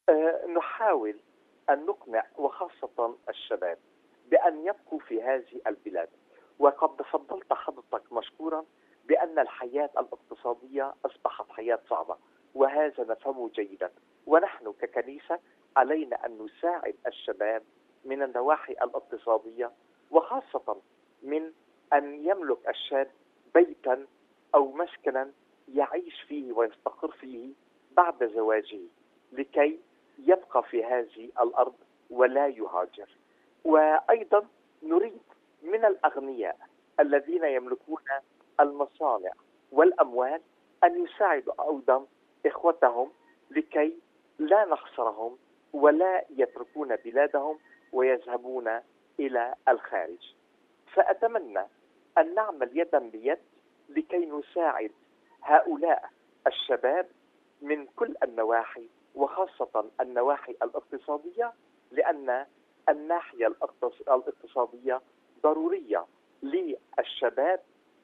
نحاول أن نقنع وخاصة الشباب بأن يبقوا في هذه البلاد. وقد فضلت حضرتك مشكورا بأن الحياة الاقتصادية أصبحت حياة صعبة، وهذا نفهمه جيدا. ونحن ككنيسة علينا أن نساعد الشباب من النواحي الاقتصادية، وخاصة من أن يملك الشاب بيتا أو مسكنا يعيش فيه ويستقر فيه بعد زواجه، لكي يبقى في هذه الأرض ولا يهاجر. وأيضا نريد من الأغنياء الذين يملكون المصانع والأموال أن يساعدوا أيضا إخوتهم لكي لا نخسرهم ولا يتركون بلادهم ويذهبون إلى الخارج. فأتمنى أن نعمل يدا بيد لكي نساعد هؤلاء الشباب من كل النواحي، وخاصة النواحي الاقتصادية، لأن الناحية الاقتصادية ضرورية للشباب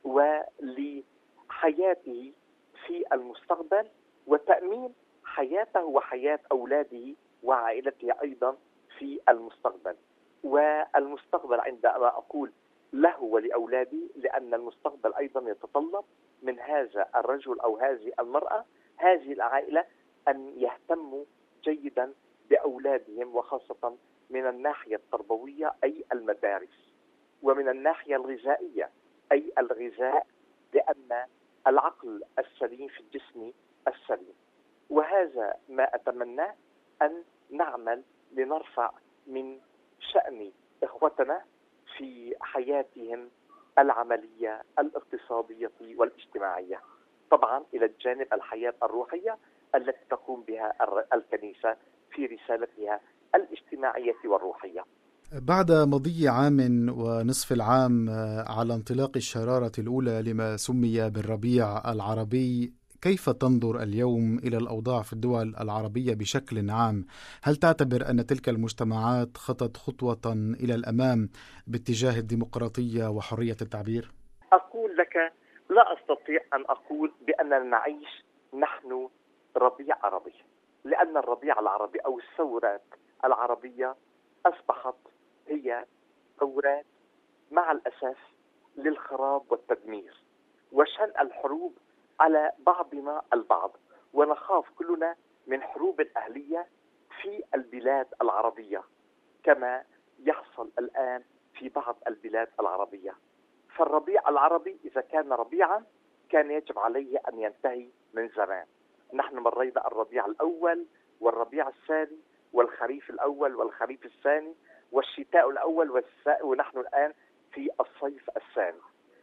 ولحياته في المستقبل، وتأمين حياته وحياة أولاده وعائلته أيضا في المستقبل. والمستقبل عندما أقول له ولأولادي، لأن المستقبل أيضا يتطلب من هذا الرجل أو هذه المرأة، هذه العائلة، أن يهتموا جيدا بأولادهم، وخاصة من الناحية التربوية أي المدارس، ومن الناحية الغذائية أي الغذاء، لأن العقل السليم في الجسم السليم. وهذا ما أتمناه، أن نعمل لنرفع من شأن إخوتنا في حياتهم العملية الاقتصادية والاجتماعية، طبعا إلى الجانب الحياة الروحية التي تقوم بها الكنيسة في رسالتها الاجتماعية والروحية. بعد مضي عام ونصف العام على انطلاق الشرارة الأولى لما سمي بالربيع العربي، كيف تنظر اليوم إلى الأوضاع في الدول العربية بشكل عام؟ هل تعتبر أن تلك المجتمعات خطت خطوة إلى الأمام باتجاه الديمقراطية وحرية التعبير؟ أقول لك، لا أستطيع أن أقول بأننا نعيش نحن ربيع عربي، لأن الربيع العربي أو الثورات العربية أصبحت هي ثورات مع الأسف للخراب والتدمير وشن الحروب على بعضنا البعض. ونخاف كلنا من حروب أهلية في البلاد العربية كما يحصل الآن في بعض البلاد العربية. فالربيع العربي إذا كان ربيعا كان يجب عليه أن ينتهي من زمان. نحن مرينا الربيع الأول والربيع الثاني والخريف الأول والخريف الثاني والشتاء الأول ونحن الآن في الصيف الثاني.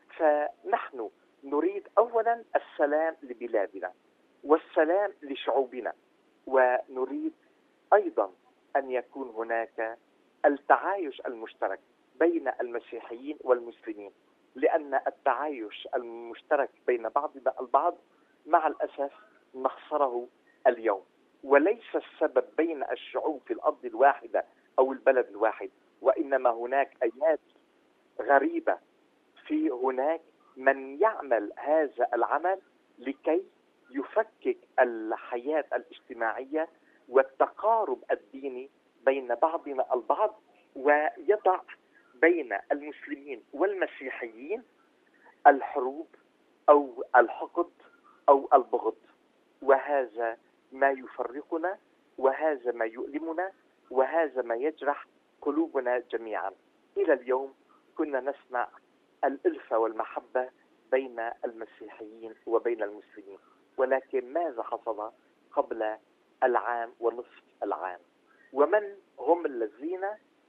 فنحن نريد أولا السلام لبلادنا والسلام لشعوبنا، ونريد أيضا أن يكون هناك التعايش المشترك بين المسيحيين والمسلمين، لأن التعايش المشترك بين بعضنا البعض مع الأسف نخسره اليوم. وليس السبب بين الشعوب في الأرض الواحدة أو البلد الواحد، وإنما هناك أيادي غريبة، في هناك من يعمل هذا العمل لكي يفكك الحياة الاجتماعية والتقارب الديني بين بعضنا البعض، ويضع بين المسلمين والمسيحيين الحروب أو الحقد أو البغض. وهذا ما يفرقنا، وهذا ما يؤلمنا، وهذا ما يجرح قلوبنا جميعا. إلى اليوم كنا نسمع الألفة والمحبة بين المسيحيين وبين المسلمين، ولكن ماذا حصل قبل العام ونصف العام؟ ومن هم الذين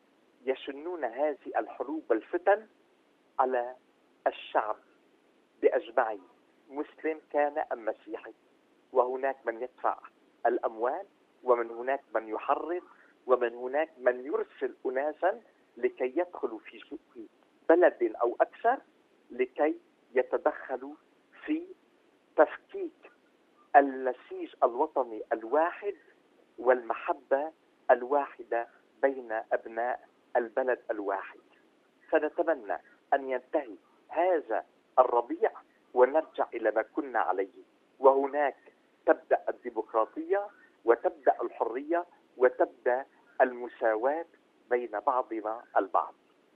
يشنون هذه الحروب والفتن على الشعب بأجمعه، مسلم كان أم مسيحي؟ وهناك من يدفع الأموال، ومن هناك من يحرض، ومن هناك من يرسل أناسا لكي يدخلوا في بلد أو أكثر لكي يتدخلوا في تفكيك النسيج الوطني الواحد والمحبة الواحدة بين أبناء البلد الواحد. فنتمنى أن ينتهي هذا الربيع ونرجع إلى ما كنا عليه، وهناك تبدأ الديمقراطية وتبدأ الحرية وتبدأ المساواة بين بعضنا البعض.